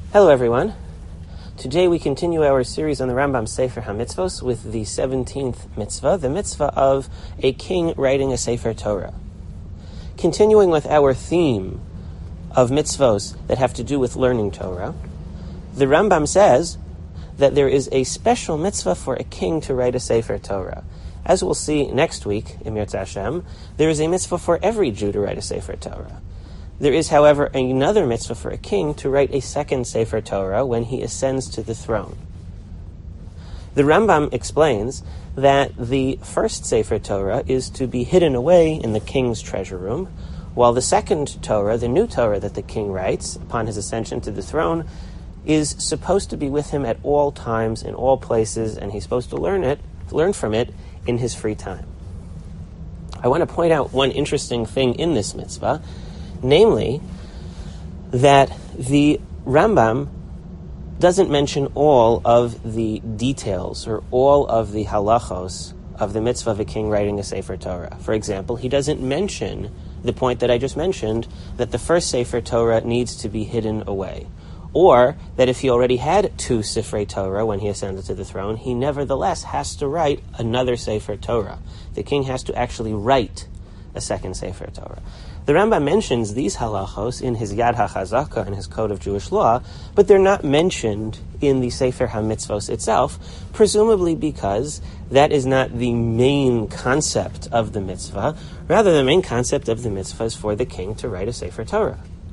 Hello everyone. Today we continue our series on the Rambam Sefer HaMitzvos with the 17th mitzvah, the mitzvah of a king writing a Sefer Torah. Continuing with our theme of mitzvos that have to do with learning Torah, the Rambam says that there is a special mitzvah for a king to write a Sefer Torah. As we'll see next week, in Mirz Hashem, there is a mitzvah for every Jew to write a Sefer Torah. There is, however, another mitzvah for a king to write a second Sefer Torah when he ascends to the throne. The Rambam explains that the first Sefer Torah is to be hidden away in the king's treasure room, while the second Torah, the new Torah that the king writes upon his ascension to the throne, is supposed to be with him at all times, in all places, and he's supposed to learn from it in his free time. I want to point out one interesting thing in this mitzvah, namely, that the Rambam doesn't mention all of the details or all of the halachos of the mitzvah of a king writing a Sefer Torah. For example, he doesn't mention the point that I just mentioned, that the first Sefer Torah needs to be hidden away. Or that if he already had two Sifrei Torah when he ascended to the throne, he nevertheless has to write another Sefer Torah. The king has to actually write a second Sefer Torah. The Rambam mentions these halachos in his Yad HaChazaka and his Code of Jewish Law, but they're not mentioned in the Sefer HaMitzvos itself, presumably because that is not the main concept of the mitzvah. Rather, the main concept of the mitzvah is for the king to write a Sefer Torah.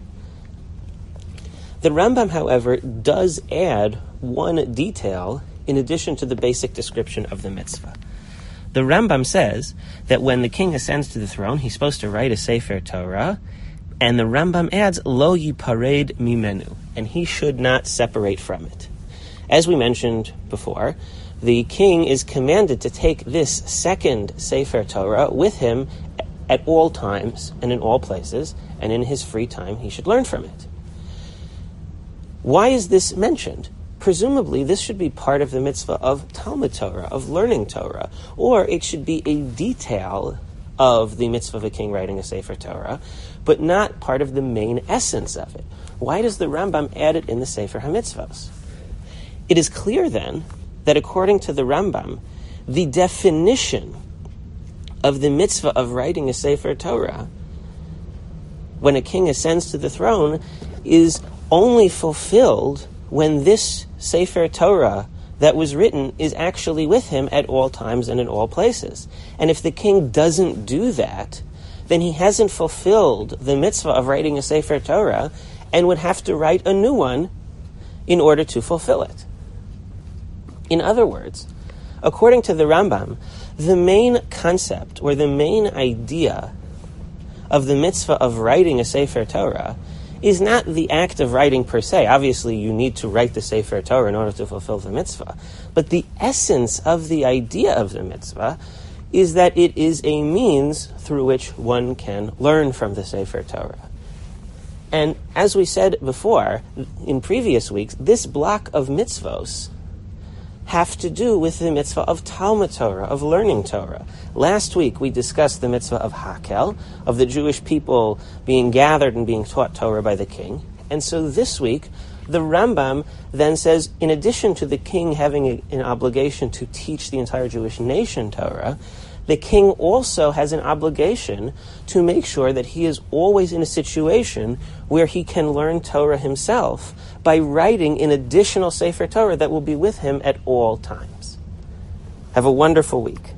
The Rambam, however, does add one detail in addition to the basic description of the mitzvah. The Rambam says that when the king ascends to the throne, he's supposed to write a Sefer Torah, and the Rambam adds, Lo yipared mimenu, and he should not separate from it. As we mentioned before, the king is commanded to take this second Sefer Torah with him at all times and in all places, and in his free time he should learn from it. Why is this mentioned? Presumably, this should be part of the mitzvah of Talmud Torah, of learning Torah, or it should be a detail of the mitzvah of a king writing a Sefer Torah, but not part of the main essence of it. Why does the Rambam add it in the Sefer HaMitzvos? It is clear then that according to the Rambam, the definition of the mitzvah of writing a Sefer Torah when a king ascends to the throne is only fulfilled when this Sefer Torah that was written is actually with him at all times and in all places. And if the king doesn't do that, then he hasn't fulfilled the mitzvah of writing a Sefer Torah and would have to write a new one in order to fulfill it. In other words, according to the Rambam, the main concept or the main idea of the mitzvah of writing a Sefer Torah is not the act of writing per se. Obviously, you need to write the Sefer Torah in order to fulfill the mitzvah. But the essence of the idea of the mitzvah is that it is a means through which one can learn from the Sefer Torah. And as we said before, in previous weeks, this block of mitzvos have to do with the mitzvah of Talmud Torah, of learning Torah. Last week we discussed the mitzvah of Hakel, of the Jewish people being gathered and being taught Torah by the king. And so this week, the Rambam then says, in addition to the king having an obligation to teach the entire Jewish nation Torah, the king also has an obligation to make sure that he is always in a situation where he can learn Torah himself by writing an additional Sefer Torah that will be with him at all times. Have a wonderful week.